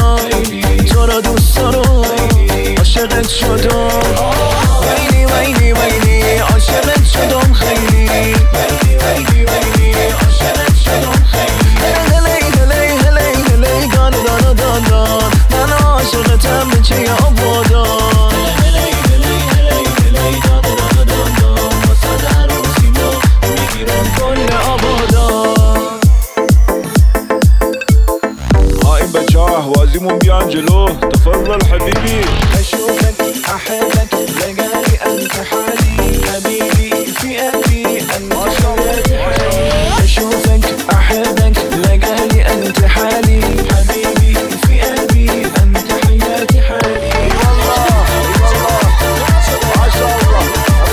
آبادان تو را دوست دارم عاشقت شدم ویلی ویلی ویلی عاشقت شدم خیلی ویلی ویلی ویلی عاشقت شدم خیلی هلی هلی هلی هلی دان دان دان دان من عاشقتم بچه آبادان هلی هلی هلی هلی دان دان دان دان واسه در و سیما میگیرم کل آبادان های بچه ها اهوازیمون بیان جلو تفضل حبیبی أشوفك أحبك لقالي أنت حالي حبيبي في قلبي أنت حياتي حالي أشوفك أحبك لقالي أنت حالي حبيبي في قلبي أنت حياتي حالي والله والله ما شاء الله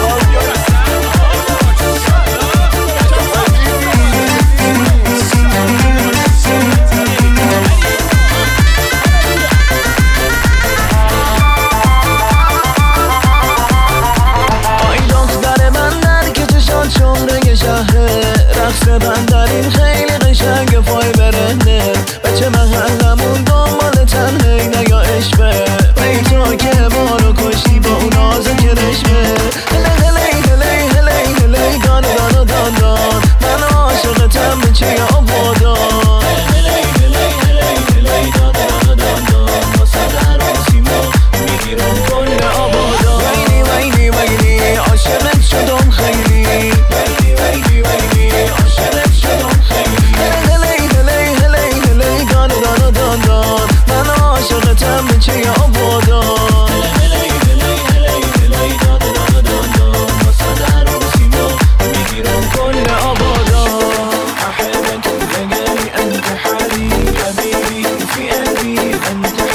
رقص بندرین خیلی قشنگ پای برهنه بچه محلمون دنبال تنهی یا عشقه ای تو که بارو کشتی با اون آزه که رشمه هلی هلی هلی هلی هلی دان دان دان دان من عاشقتم بچه آبادان هلی هلی هلی هلی دان دان دان دان واسه در و سیما میگیرم کل آبادان ویلی ویلی ویلی عاشقت شدم خیلی ویلی ویلی ویلی عاشقت شدم خیلی هلی هلی هلی هلی دان دان دان دان من عاشقتم بچه آبادان هلی هلی هلی هلی دان دان دان دان واسه در و سیما میگیرم کل آبادان أحبك لقالي أنت حالي حبيبي في قلبي أنت